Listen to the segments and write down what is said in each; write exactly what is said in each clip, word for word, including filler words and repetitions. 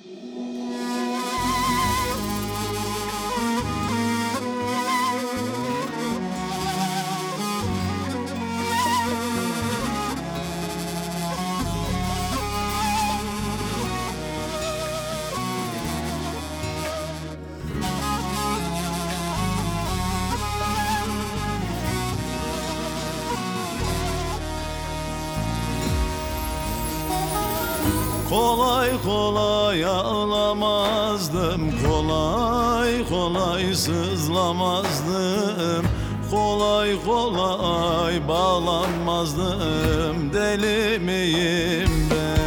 Kolay kolay ağlamazdım, kolay kolay sızlamazdım, kolay kolay bağlanmazdım. Deli miyim ben?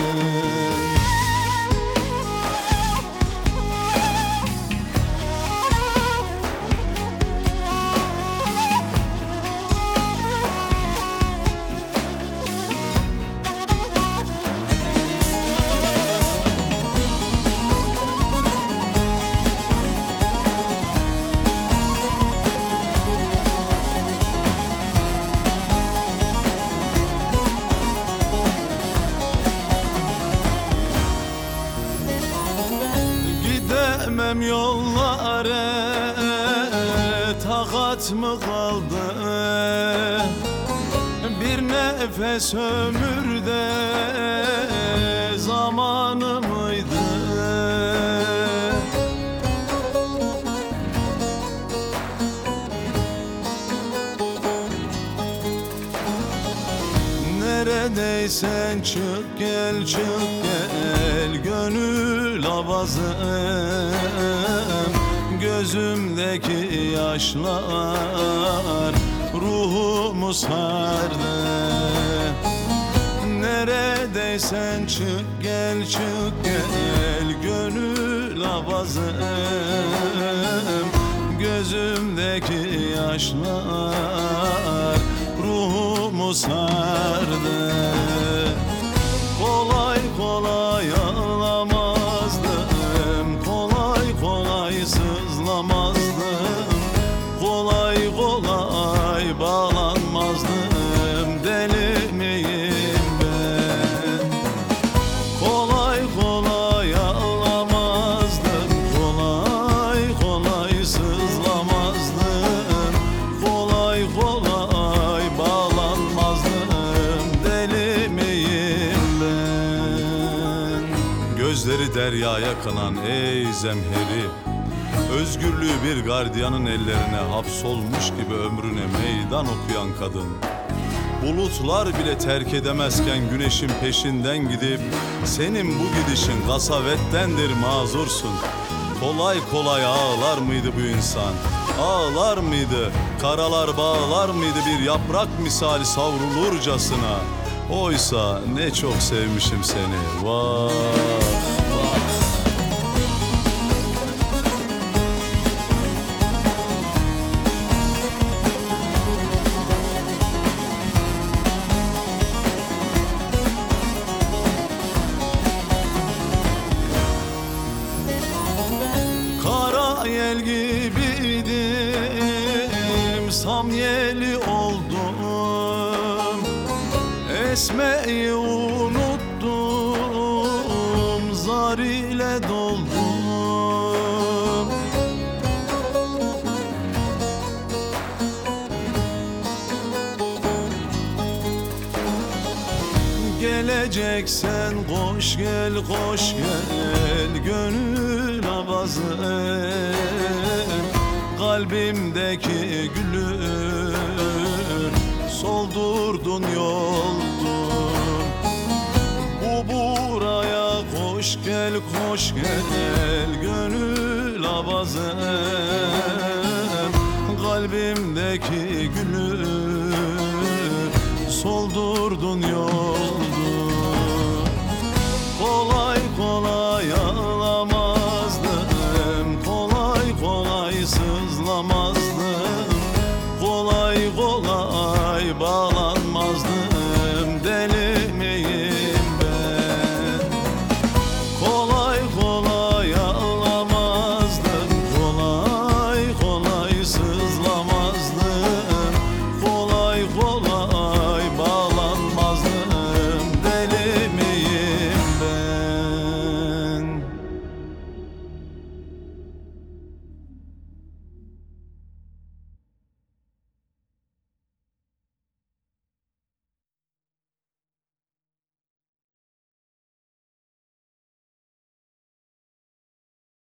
Gidemem yollara, takat mı kaldı? Bir nefes ömürde zamanı mıydı? Neredeysen çık gel, çık gel gönül avazım. Gözümdeki yaşlar ruhumu sardı. Neredeysen çık gel, çık gel gönül avazım. Gözümdeki yaşlar ruhumu sardı. Kolay kolay ağlamazdım, kolay kolay sızlamazdım, kolay kolay bağlanmazdım. Deli miyim ben? Kolay kolay ağlamazdım, kolay kolay sızlamazdım, kolay kolay bağlanmazdım. Deli miyim ben? Gözleri deryaya kanan ey zemheri, özgürlüğü bir gardiyanın ellerine hapsolmuş gibi ömrüne meydan okuyan kadın. Bulutlar bile terk edemezken güneşin peşinden gidip senin bu gidişin kasavettendir, mazursun. Kolay kolay ağlar mıydı bu insan? Ağlar mıydı? Karalar bağlar mıydı bir yaprak misali savrulurcasına? Oysa ne çok sevmişim seni. Vah! Kara yel gibiydim, samyeli oldum. Esmeyi unuttum, zar ile doldum. Geleceksen koş gel, koş gel gönül avazım. Kalbimdeki gülün soldurdun, yoldun. Bu buraya koş gel, koş gel gönül avazım. Kalbimdeki gülün soldurdun, yoldun.